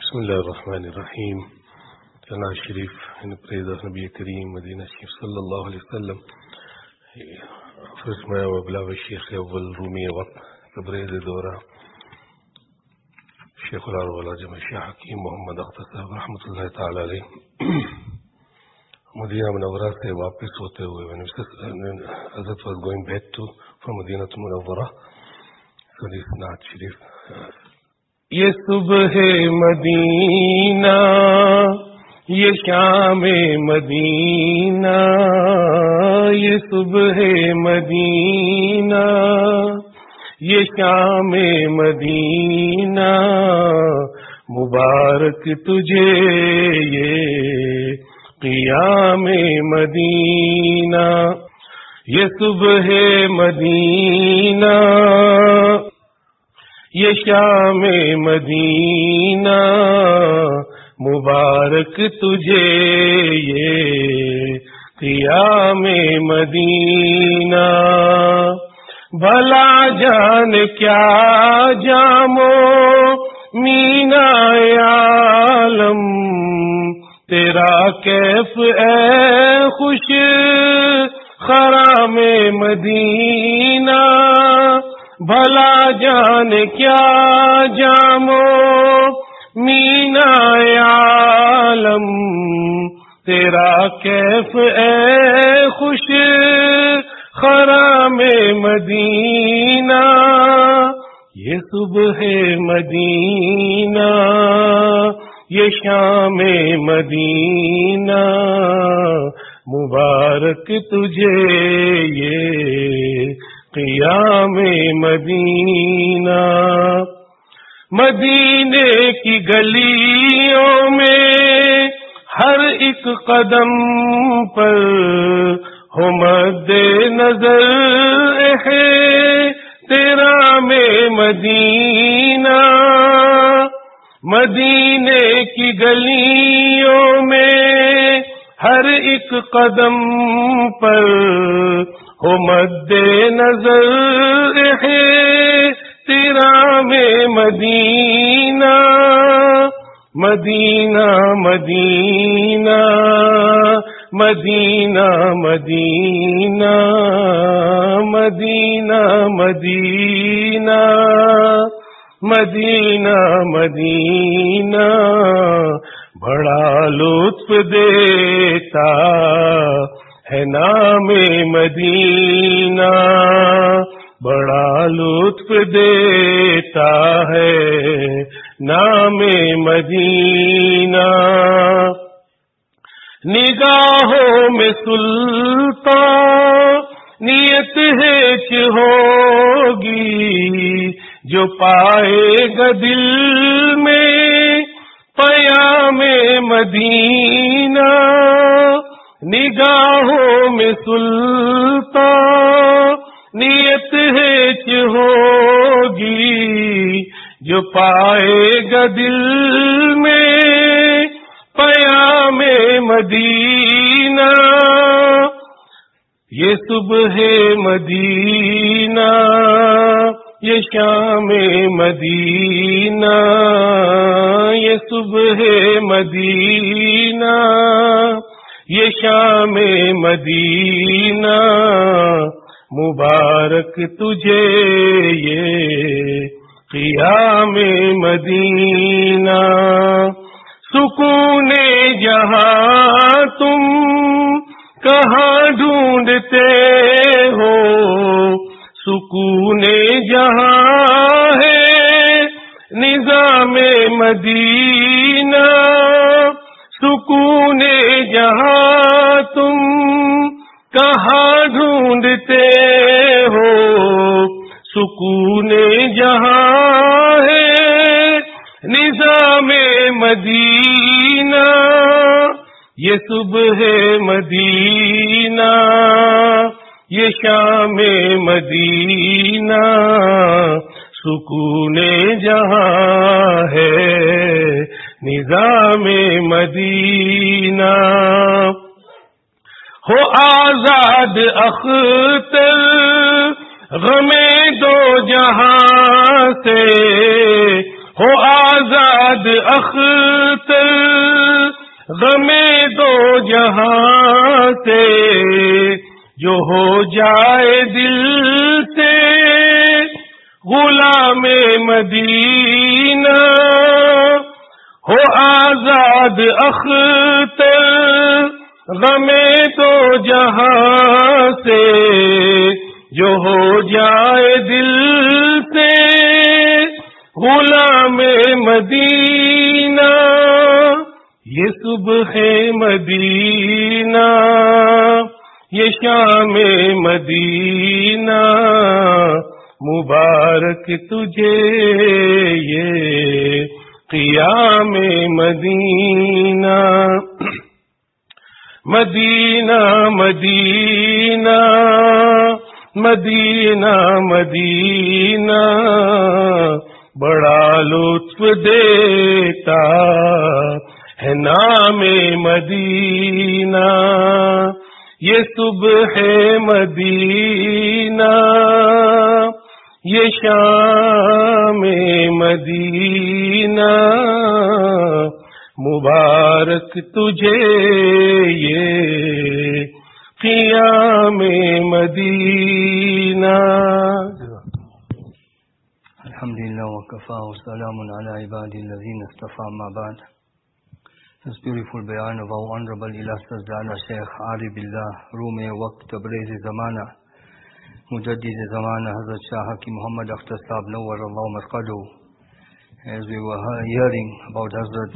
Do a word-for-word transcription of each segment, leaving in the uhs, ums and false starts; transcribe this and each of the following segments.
بسم اللہ الرحمن الرحیم. Nawaz Sharif in the praise of Nabi Kareem Madina Sharif sallallahu alayhi wa sallam. First میں وبلاغ الشیخ اول رومی وقت تبریز دورہ شیخ العرب جمع شیخ حکیم محمد اختر صاحب رحمۃ اللہ تعالی علیہ مدینہ منورہ سے واپس ہوتے ہوئے when Hazrat was going back to from Madinah to Munawwarah, so this Naat Sharif. یہ صبح مدینہ یہ شام مدینہ یہ صبح مدینہ یہ شام مدینہ مبارک تجھے یہ قیام مدینہ یہ صبح مدینہ یہ شام مدینہ مبارک تجھے یہ قیام مدینہ بھلا جان کیا جامو مینا عالم تیرا کیف اے خوش خرام مدینہ بھلا جان کیا جامو مینا عالم تیرا کیف اے خوش خرام مدینہ یہ صبح مدینہ یہ شام مدینہ مبارک تجھے یہ قیام مدینہ مدینے کی گلیوں میں ہر ایک قدم پر ہو مد نظر ہے تیرا میں مدینہ مدینے کی گلیوں میں ہر ایک قدم پر ہو مد نظر ہے تیرا میں مدینہ مدینہ مدینہ مدینہ مدینہ مدینہ مدینہ مدینہ مدینہ بڑا لطف دیتا ہے نام مدینہ بڑا لطف دیتا ہے نام مدینہ نگاہوں میں سلطان نیت ہیچ ہوگی جو پائے گا دل میں پیام مدینہ نگاہوں میں سلطان نیت ہیچ ہوگی جو پائے گا دل میں پیام مدینہ یہ صبح مدینہ یہ شام مدینہ یہ صبح مدینہ یہ شام مدینہ مبارک تجھے یہ قیام مدینہ سکون جہاں تم کہاں ڈھونڈتے ہو سکون جہاں ہے نظام مدینہ سکون جہاں تم کہاں ڈھونڈتے ہو سکون جہاں ہے نظام مدینہ یہ صبح مدینہ یہ شام مدینہ سکون جہاں ہے نظام مدینہ ہو آزاد اختر غم دو جہاں سے ہو आजाद अख्तर गमे दो जहां से जो हो जाए दिल से गुलामे मदीना हो आजाद अख्तर गमे दो जहां से जो हो जाए दिल से गुलामे मदीना ये सुबह मदीना ये शाम मदीना मुबारक तुझे ये क़ियाम Medina Medina Medina Medina Medina बड़ा लुत्फ देता है नाम मदीना ये सुबह मदीना ये शाम मदीना मुबारक तुझे ये क़ियाम Medina. Alhamdulillah wa kafa wa salamun ala ibadi allazina istafa amma ba'd. This beautiful bayan of our Honorable Illustrious Dana Shaykh Arif Billah Rumi Waqt Tabrizi Zamana Mujaddid Zamana Hazrat Shah Hakim Muhammad Akhtar Sahib Nawwar Allah Marqadu. As we were hearing about Hazrat,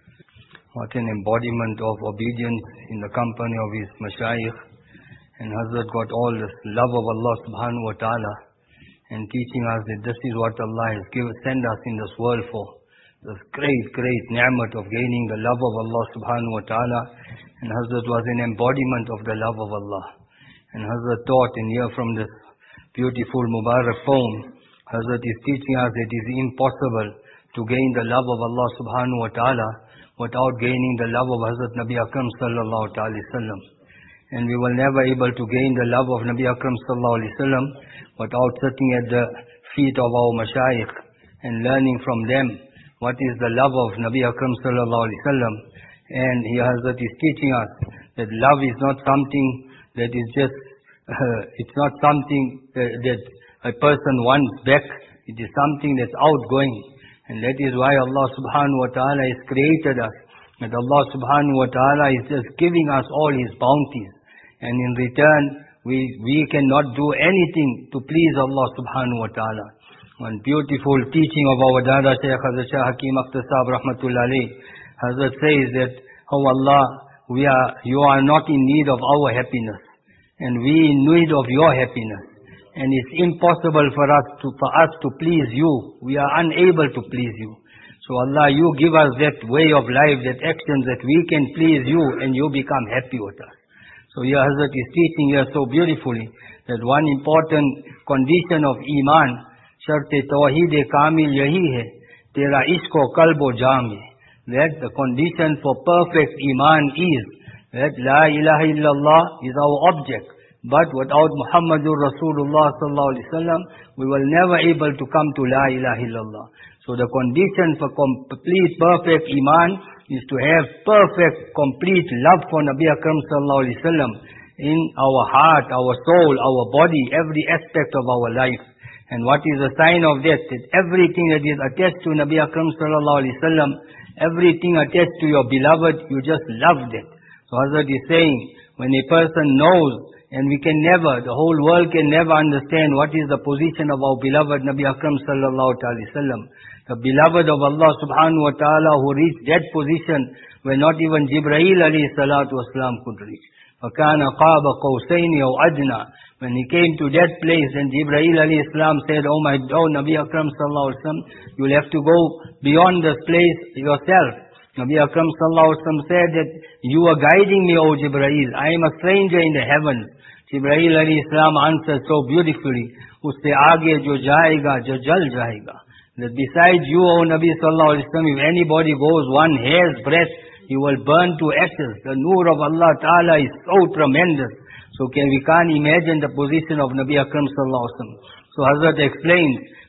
what an embodiment of obedience in the company of his mashayikh, and Hazrat got all this love of Allah subhanahu wa ta'ala and teaching us that this is what Allah has given, sent us in this world for. This great, great ni'mat of gaining the love of Allah subhanahu wa ta'ala. And Hazrat was an embodiment of the love of Allah. And Hazrat taught, and here from this beautiful Mubarak poem, Hazrat is teaching us that it is impossible to gain the love of Allah subhanahu wa ta'ala without gaining the love of Hazrat Nabi Akram sallallahu alayhi wa sallam. And we will never able to gain the love of Nabi Akram sallallahu alayhi wa sallam without sitting at the feet of our mashayikh and learning from them what is the love of Nabi Akram sallallahu alayhi wa sallam. And here Hazrat is teaching us that love is not something that is just, uh, it's not something uh, that a person wants back. It is something that's outgoing. And that is why Allah subhanahu wa ta'ala has created us. That Allah subhanahu wa ta'ala is just giving us all His bounties. And in return, we, we cannot do anything to please Allah subhanahu wa ta'ala. One beautiful teaching of our Dada Shaykh Hazrat Shah Hakim Akhtar Sahib Rahmatullah alayh. Hazrat says that, oh Allah, we are, you are not in need of our happiness. And we in need of your happiness. And it's impossible for us to, for us to please you. We are unable to please you. So Allah, you give us that way of life, that actions that we can please you and you become happy with us. So here Hazrat is teaching here so beautifully that one important condition of Iman, shart-e tawheed-e kamil yahi hai, tera ishq o qalb o jaam hai. That the condition for perfect Iman is that La ilaha illallah is our object. But without Muhammadur Rasulullah sallallahu alaihi wasallam, we will never able to come to La ilaha illallah. So the condition for complete perfect Iman is to have perfect, complete love for Nabi Akram sallallahu alaihi wasallam in our heart, our soul, our body, every aspect of our life. And what is a sign of that? That everything that is attached to Nabi Akram sallallahu alaihi wasallam, everything attached to your beloved, you just love that. So Hazrat is saying, when a person knows, and we can never, the whole world can never understand what is the position of our beloved Nabi Akram sallallahu alaihi wasallam. The beloved of Allah subhanahu wa ta'ala who reached that position where not even Jibreel alayhi salatu wasalam could reach. فَكَانَ قَابَ قَوْسَيْنِ أَوْ أَدْنَى. When he came to that place and Jibreel alayhi salam said, oh my, oh Nabi Akram sallallahu alaihi wasallam, you'll have to go beyond this place yourself. Nabi Akram sallallahu alaihi wasallam said that you are guiding me, O Jibreel. I am a stranger in the heavens. Jibreel alayhi salam answered so beautifully, usse aage jo jayega jo jal jayega. That besides you, O Nabi sallallahu alaihi wasallam, if anybody goes one hair's breadth, he will burn to ashes. The nur of Allah Ta'ala is so tremendous. So can we can't imagine the position of Nabi Akram sallallahu alaihi wasallam. So Hazrat explains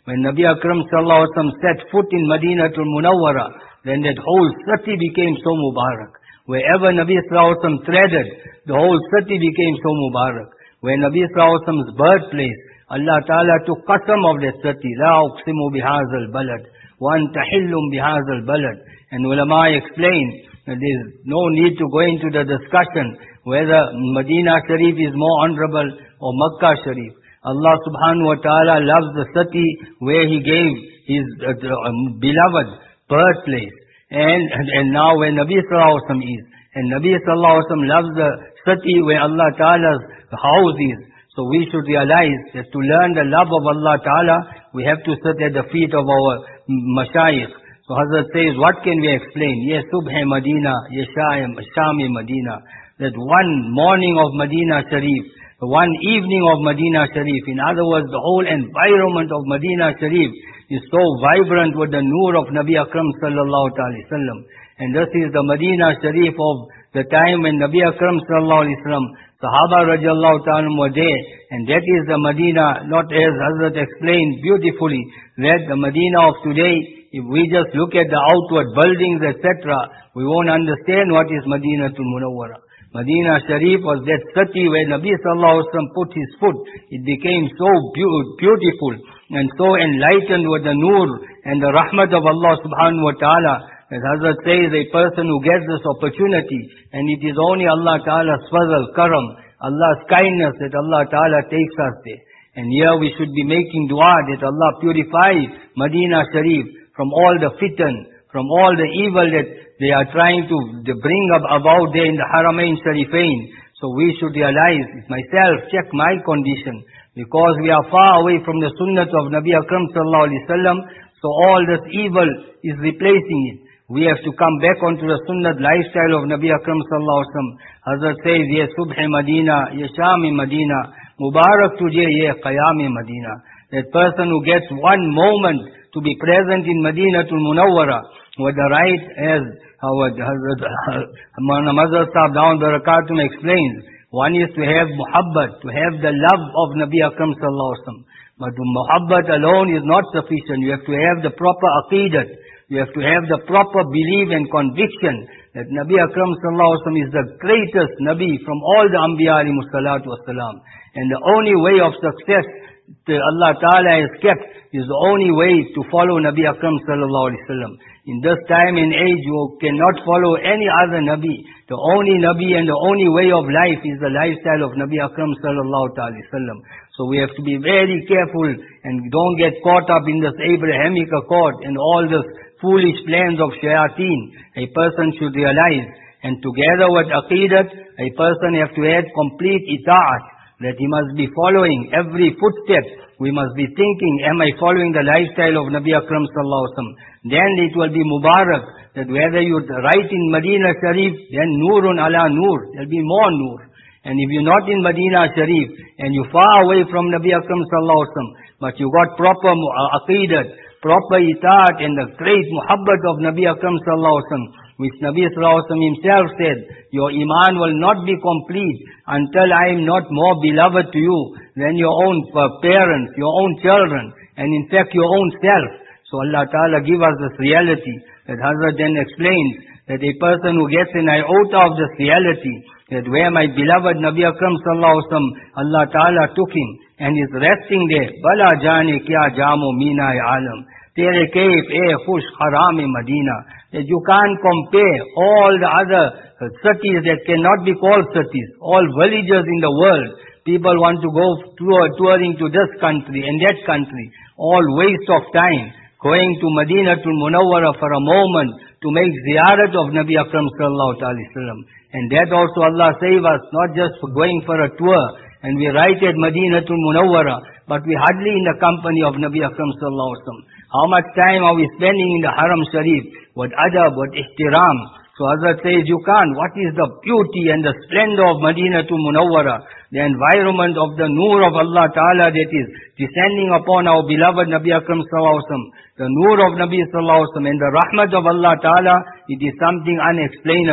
When Nabi Akram sallallahu alaihi wasallam set foot in Madinatul Munawwara, then that whole city became so Mubarak. Wherever Nabi sallallahu alaihi wasallam treaded, the whole city became so Mubarak. When Nabi sallallahu alaihi wasallam's birthplace, Allah Ta'ala took qasam of that city. La uqsimu bihazal balad, wa anta hillum bihazal balad. And ulama explain that there is no need to go into the discussion whether Medina Sharif is more honorable or Makkah Sharif. Allah subhanahu wa ta'ala loves the city where He gave His uh, uh, beloved birthplace. And, and, and now where Nabi sallallahu alaihi wasallam is. And Nabi sallallahu alaihi wasallam loves the city where Allah Ta'ala's house is. So we should realize that to learn the love of Allah Ta'ala, we have to sit at the feet of our mashayikh. So Hazrat says, what can we explain? Ye Subh Madina, Ye Sham Madina. That one morning of Medina Sharif, one evening of Medina Sharif, in other words, the whole environment of Medina Sharif is so vibrant with the nur of Nabi Akram sallallahu alaihi wasallam. And this is the Medina Sharif of the time when Nabi Akram sallallahu alaihi wasallam, Sahaba radiallahu ta'ala were there. And that is the Medina, not as Hazrat explained beautifully, that the Medina of today, if we just look at the outward buildings, et cetera, we won't understand what is Madinatul Munawwara. Medina Sharif was that city where Nabi sallallahu alaihi wasallam put his foot. It became so beautiful and so enlightened with the nur and the rahmat of Allah subhanahu wa ta'ala. As Hazrat says, a person who gets this opportunity, and it is only Allah Ta'ala's fazl, karam, Allah's kindness that Allah Ta'ala takes us there. And here we should be making dua that Allah purify Medina Sharif from all the fitan, from all the evil that they are trying to bring about there in the Haramain Sharifain. So we should realize, myself, check my condition, because we are far away from the sunnah of Nabi Akram sallallahu alaihi wasallam, so all this evil is replacing it. We have to come back onto the sunnah lifestyle of Nabi Akram sallallahu alaihi wasallam. Hazrat says, Ye Subh Madina, Ye Sham Madina, Mubarak tujhe Ye Qiyam Madina. That person who gets one moment to be present in Madinatul Munawwara, with the right, as our Hazrat Mazhar Sahib down Barakatum explains, one is to have muhabbat, to have the love of Nabi Akram sallallahu alaihi wasallam. But muhabbat alone is not sufficient. You have to have the proper aqidat. You have to have the proper belief and conviction that Nabi Akram sallallahu alaihi wasallam is the greatest Nabi from all the Anbiya alayhi salatu wassalam. And the only way of success that Allah Ta'ala has kept is the only way to follow Nabi Akram sallallahu alaihi wasallam. In this time and age, you cannot follow any other Nabi. The only Nabi and the only way of life is the lifestyle of Nabi Akram sallallahu alaihi wasallam. So we have to be very careful and don't get caught up in this Abrahamic accord and all this foolish plans of shayateen. A person should realize, and together with aqidat, a person have to have complete ita'at, that he must be following every footstep. We must be thinking, am I following the lifestyle of Nabi Akram sallallahu alaihi wasallam? Then it will be mubarak, that whether you write in Medina Sharif, then nurun ala nur, there will be more nur. And if you're not in Medina Sharif, and you're far away from Nabi Akram sallallahu alaihi wasallam, but you got proper aqidat, proper itaat, and the great muhabbat of Nabi Akram sallallahu alaihi wasallam, which Nabi sallallahu alaihi wasallam himself said, your iman will not be complete until I am not more beloved to you than your own parents, your own children, and in fact your own self. So Allah Ta'ala give us this reality, that Hazrat then explains, that a person who gets an iota of this reality, that where my beloved Nabi Akram sallallahu alaihi wasallam, Allah Ta'ala took him, and is resting there. Bala jane kya jamo mina alam. Tere kaif e khush haram Madina. That you can't compare all the other cities that cannot be called cities, all villages in the world. People want to go tour, touring to this country and that country. All waste of time. Going to Madinatul Munawwara for a moment to make ziyarat of Nabi Akram sallallahu alaihi wasallam. And that also Allah save us, not just for going for a tour, and we write at Madinatul Munawwara, but we hardly in the company of Nabi Akram sallallahu alaihi wasallam. How much time are we spending in the Haram Sharif? What adab, what ihtiram. So Hazrat says, you can't. What is the beauty and the splendor of Madinatul Munawwara? The environment of the nur of Allah Ta'ala that is descending upon our beloved Nabi Akram sallallahu alaihi wasallam. The nur of Nabi sallallahu alaihi wasallam and the rahmat of Allah Ta'ala, it is something unexplainable.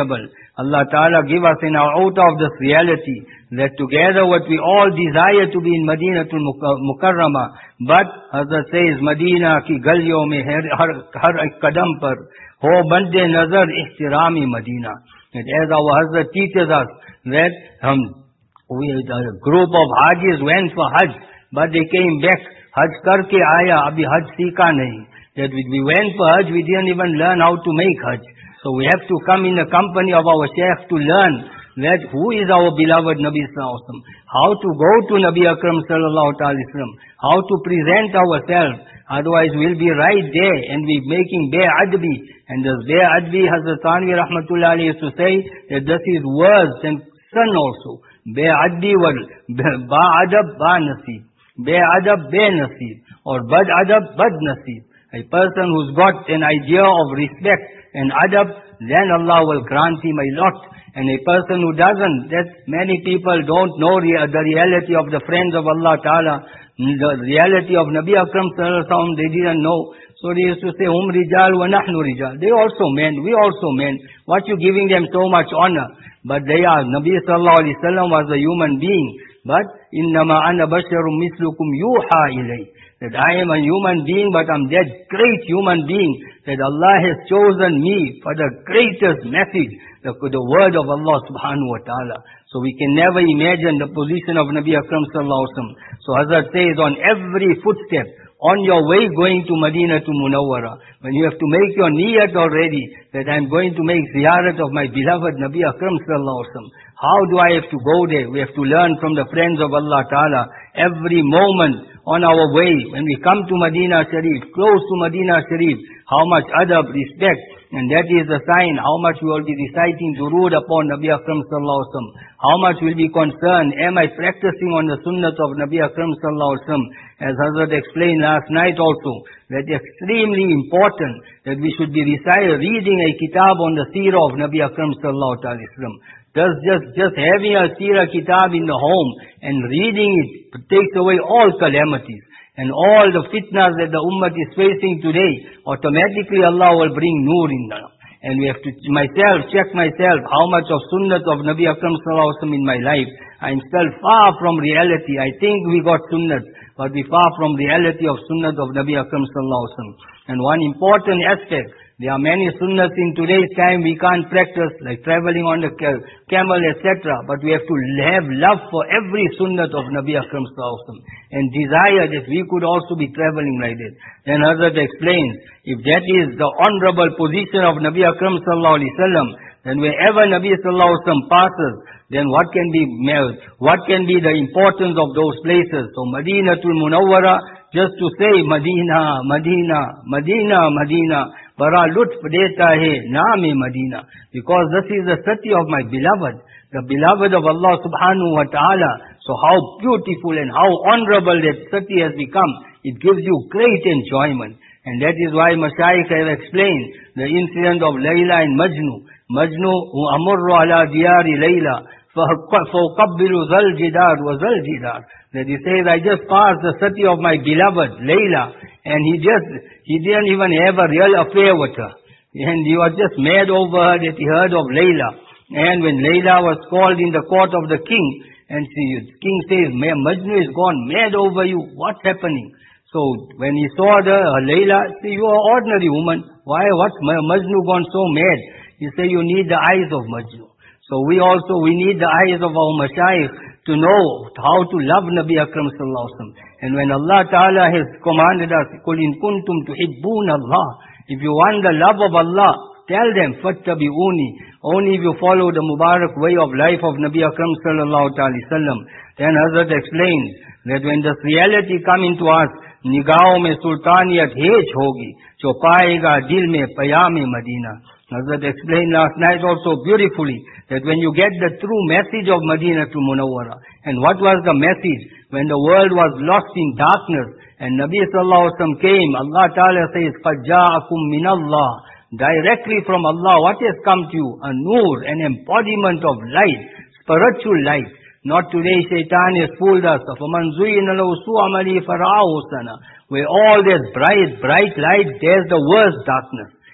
Allah Ta'ala give us in our out of this reality that together what we all desire to be in Madinatul Mukarrama, but Hazrat says Madina ki galiyon mein har har kadam par ho bande nazar ihtirami Madina. And as our Hazrat teaches us that um, we, a group of Hajis went for Hajj, but they came back, Hajj karke aaya, abhi Hajj seekha nahi. That we went for Hajj, we didn't even learn how to make Hajj. So we have to come in the company of our Shaykh to learn that who is our beloved Nabi Sallallahu Alaihi Wasallam, how to go to Nabi Akram Sallallahu Alaihi Wasallam, how to present ourselves. Otherwise we'll be right there and we're making bare adbi. And this bare adbi, Hazrat Thanvi Rahmatullah Alayhi used to say that this is worse than sun also. Bare adbi wal ba adab ba nasib, bare adab be nasib, or bad adab bad nasib. A person who's got an idea of respect and adab, then Allah will grant him a lot. And a person who doesn't, that many people don't know rea the reality of the friends of Allah Ta'ala, the reality of Nabi Akram Sallallahu Alaihi Wasallam, they didn't know. So they used to say, Hum rijal wa nahnu rijal. They also men, we also men. What you giving them so much honor? But they are, Nabi Sallallahu Alaihi Wasallam was a human being. But, innama ana basharum mislukum yuha ilay. That I am a human being, but I'm that great human being that Allah has chosen me for the greatest message, the, the word of Allah subhanahu wa ta'ala. So we can never imagine the position of Nabi Akram sallallahu alaihi wasallam. So Hazrat says, on every footstep, on your way going to Madinah to Munawwara, when you have to make your niyat already, that I'm going to make ziyarat of my beloved Nabi Akram sallallahu alaihi wasallam. How do I have to go there? We have to learn from the friends of Allah Ta'ala. Every moment on our way, when we come to Madinah Sharif, close to Madinah Sharif, how much adab, respect, and that is the sign how much we will be reciting durood upon Nabi Akram sallallahu alaihi wasallam. How much will be concerned, am I practicing on the sunnah of Nabi Akram sallallahu alaihi wasallam? As Hazrat explained last night also, that is extremely important that we should be reciting, reading a kitab on the seerah of Nabi Akram sallallahu alaihi wasallam. Just, just, just having a seerah kitab in the home and reading it takes away all calamities. And all the fitnas that the ummah is facing today, automatically Allah will bring nur in them. And we have to, myself, check myself, how much of sunnat of Nabi Akram sallallahu alaihi wasallam in my life. I am still far from reality. I think we got sunnat, but we far from reality of sunnat of Nabi Akram sallallahu alaihi wasallam. And one important aspect, there are many sunnahs in today's time we can't practice, like traveling on the camel, et cetera. But we have to have love for every sunnah of Nabi Akram sallallahu alaihi wasallam and desire that we could also be traveling like that. Then Hazrat explains, if that is the honorable position of Nabi Akram sallallahu alaihi wasallam, then wherever Nabi sallallahu alaihi wasallam passes, then what can be what can be the importance of those places? So Madinatul Munawwara, just to say Madina, Madina, Madina, Madina, bara lutf deta hai naam-e Madina. Because this is the city of my beloved, the beloved of Allah subhanahu wa ta'ala. So how beautiful and how honorable that city has become. It gives you great enjoyment. And that is why Mashaykh have explained the incident of Layla and Majnu. Majnu, hu amurru ala diyari Layla, فَأُقَبِّلُ ذَا الْجِدَارِ وَذَا الْجِدَارِ. That he says, I just passed the city of my beloved, Layla, and he just, he didn't even have a real affair with her. And he was just mad over her that he heard of Layla. And when Layla was called in the court of the king, and the king says, Majnu is gone mad over you, what's happening? So when he saw the uh, Layla, say, you are an ordinary woman, why, what's Majnu gone so mad? He said, you need the eyes of Majnu. So we also, we need the eyes of our mashayikh to know how to love Nabi Akram sallallahu alaihi wasallam. And when Allah Ta'ala has commanded us, قُلْ إِن كُنْتُمْ تُحِبُّونَ اللَّهِ, if you want the love of Allah, tell them, فَاتَّبِعُونِ, only if you follow the Mubarak way of life of Nabi Akram sallallahu alaihi wasallam. Then Hazrat explains that when this reality come into us, nigaon mein sultaniyat hej hogi, jo paega dil mein payam-e Madina. Hazrat explained last night also beautifully that when you get the true message of Madinah to Munawwara, and what was the message when the world was lost in darkness and Nabi sallallahu alaihi wasallam came, Allah Ta'ala says, قَدْ جَاءَكُم مِّنَ اللَّهِ, directly from Allah, what has come to you? A nur, an embodiment of light, spiritual light. Not today Shaitan has fooled us. فَمَنْ زُيِّنَ لَهُ سُوءَ عَمَلِهِ فَرَآهُ حَسَنًا, where all there's bright, bright light, there's the worst darkness.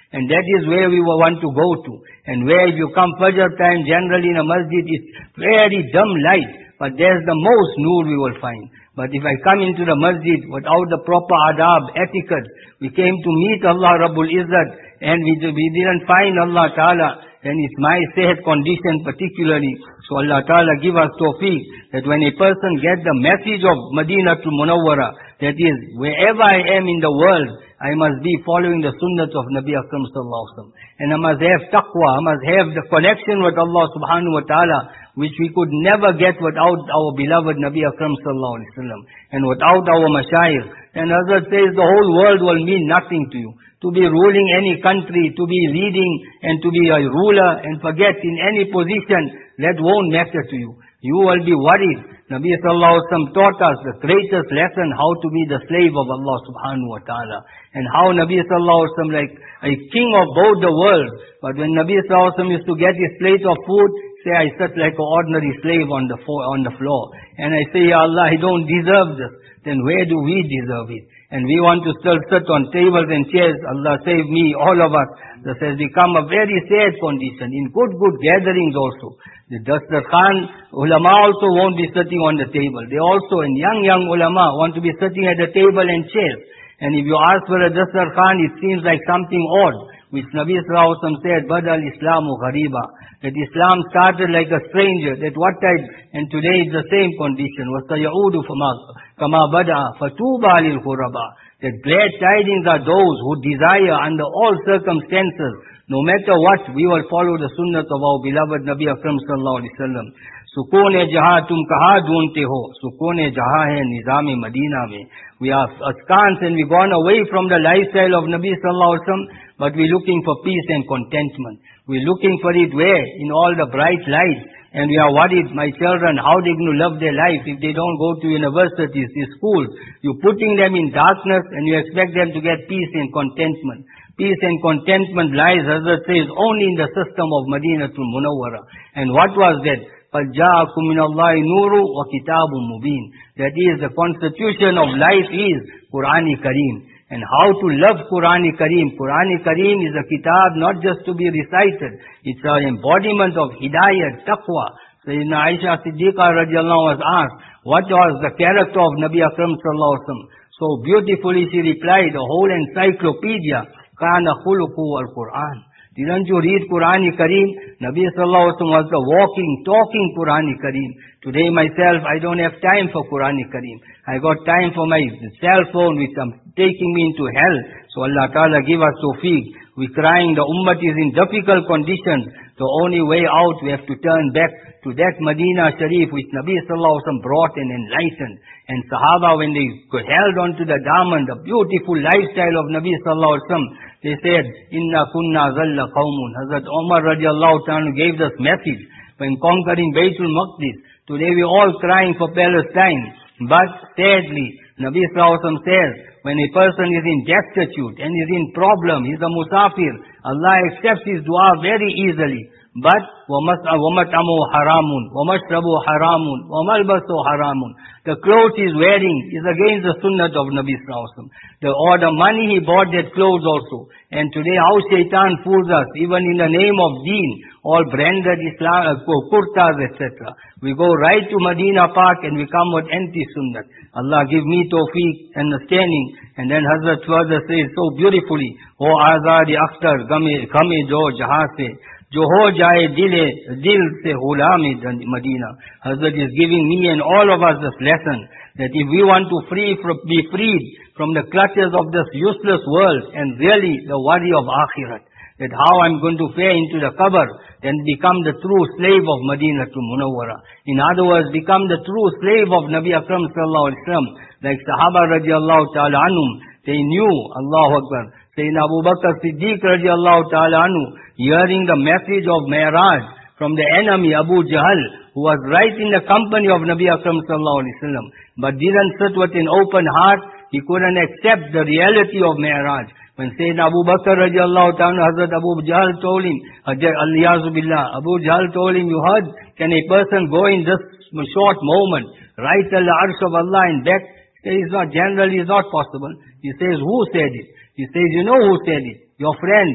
And that is where we want to go to. And where if you come Fajr time, generally in a masjid, it's very dim light. But there's the most nur we will find. But if I come into the masjid without the proper adab, etiquette, we came to meet Allah Rabbul Izzat, and we, we didn't find Allah Ta'ala, then it's my sehat condition particularly. So Allah Ta'ala give us tawfiq, that when a person gets the message of Madinatul Munawwara, that is, wherever I am in the world, I must be following the sunnah of Nabi Akram Sallallahu Alaihi Wasallam. And I must have taqwa, I must have the connection with Allah Subhanahu Wa Ta'ala, which we could never get without our beloved Nabi Akram Sallallahu Alaihi Wasallam, and without our mashayikh. And Hazrat says the whole world will mean nothing to you. To be ruling any country, to be leading, and to be a ruler, and forget in any position, that won't matter to you. You will be worried. Nabi Sallallahu Alaihi Wasallam taught us the greatest lesson, how to be the slave of Allah Subhanahu Wa Ta'ala. And how Nabi Sallallahu Alaihi Wasallam, like a king of both the world. But when Nabi Sallallahu Alaihi Wasallam used to get his plate of food, say, I sit like an ordinary slave on the, on the floor. And I say, Ya Allah, I don't deserve this. Then where do we deserve it? And we want to still sit on tables and chairs. Allah save me, all of us. This has become a very sad condition. In good, good gatherings also. The Dastarkhan, ulama also won't be sitting on the table. They also, and young, young ulama want to be sitting at the table and chairs. And if you ask for a Dastarkhan, it seems like something odd. Which Nabi Sallallahu Alaihi Wasallam said, Badal Islamu Ghariba. That Islam started like a stranger. That what time, and today it's the same condition. وَسَيَعُودُ كَمَا بَدَعَ فَتُوبَى لِلْغُرَبَى. That glad tidings are those who desire under all circumstances, no matter what, we will follow the sunnah of our beloved Nabi Akram Sallallahu Alaihi Wasallam. Sukun-e jahan tum kaha dhoonte ho? Sukun-e jahan hai nizam-e Madina mein. We are askance and we've gone away from the lifestyle of Nabi Sallallahu Alaihi Wasallam, but we're looking for peace and contentment. We're looking for it where? In all the bright lights. And we are worried, my children, how they're going to live their life if they don't go to universities, to schools. You're putting them in darkness and you expect them to get peace and contentment. Peace and contentment lies, Hazrat says, only in the system of Madinatul Munawwara. And what was that? قَدْ جَاءَكُمْ مِنَ اللَّهِ نُورٌ وَكِتَابٌ مُبِينٌ. That is, the constitution of life is Qur'an-e Kareem. And how to love Qur'an-e Kareem. Qur'an-e Kareem is a kitab not just to be recited. It's an embodiment of hidayat, taqwa. Sayyidina Aisha Siddiqa radiallahu was asked, what was the character of Nabi Akram Sallallahu Alaihi Wasallam? So beautifully she replied, the whole encyclopedia, Kana khuluqu al-Qur'an. Didn't you read Qur'an-e Kareem? Nabi Sallallahu Alaihi Wasallam was the walking, talking Qur'an-e Kareem. Today myself, I don't have time for Qur'an-e Kareem. I got time for my cell phone which is taking me into hell. So Allah Ta'ala give us tawfiq. We're crying, the ummah is in difficult conditions. The only way out, we have to turn back to that Madina Sharif which Nabi Sallallahu Alaihi Wasallam brought and enlightened. And Sahaba, when they held on to the daman, the beautiful lifestyle of Nabi Sallallahu Alaihi Wasallam, they said, Inna kunna zalla qawmun. Hazrat Umar radiallahu ta'ala gave this message when conquering Baytul Maqdis. Today we're all crying for Palestine. But sadly, Nabi Sallallahu Alaihi Wasallam says, when a person is in destitute and is in problem, he's a musafir, Allah accepts his dua very easily. But وَمَطْعَمُهُ حَرَامٌ وَمَشْرَبُهُ حَرَامٌ وَمَلْبَسُهُ حَرَامٌ. The clothes he's wearing is against the sunnah of Nabi Sallallahu Alaihi Wasallam. The, or the money he bought that clothes also. And today how Shaitan fools us, even in the name of deen, all branded Islam, uh, kurtas, et cetera. We go right to Medina Park and we come with anti-sunnah. Allah give me tawfiq, understanding. And then Hazrat further says so beautifully, O Azadi Akhtar, Kame Jo Jahan se, Jo ho jaye dile, dil se hulame Medina. Hazrat is giving me and all of us this lesson, that if we want to free from, be freed from the clutches of this useless world, and really the worry of akhirat, that how I'm going to fare into the qabr, then become the true slave of Madinatul Munawwara. In other words, become the true slave of Nabi Akram Sallallahu Alaihi Wasallam. Like Sahaba radiallahu ta'ala anhum, they knew, Allahu Akbar, Sayyidina Abu Bakr Siddiq radiallahu ta'ala anhu, hearing the message of Mi'raj from the enemy Abu Jahl, who was right in the company of Nabi Akram Sallallahu Alaihi Wasallam, but didn't sit with an open heart. He couldn't accept the reality of Mi'raj. When Sayyidina Abu Bakr radiallahu ta'ala, Hazrat Abu Jahl told him, Aliyazu Billah, Abu Jahl told him, you heard, can a person go in this short moment, right al arsh of Allah and back? He says, not, generally it's not possible. He says, who said it? He says, you know who said it? Your friend,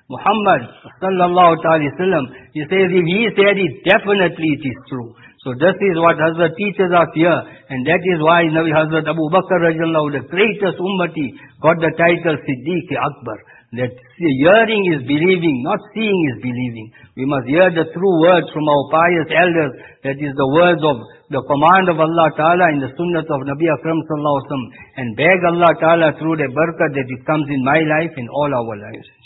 Muhammad sallallahu alaihi wasallam, he says if he said it, definitely it is true. So this is what Hazrat teaches us here, and that is why Nabi Hazrat Abu Bakr radiallahu, the greatest ummati, got the title Siddiq Akbar. That hearing is believing, not seeing is believing. We must hear the true words from our pious elders, that is the words of the command of Allah Ta'ala in the sunnah of Nabi Akram sallallahu alaihi wasallam, and beg Allah Ta'ala through the barakah that it comes in my life, in all our lives.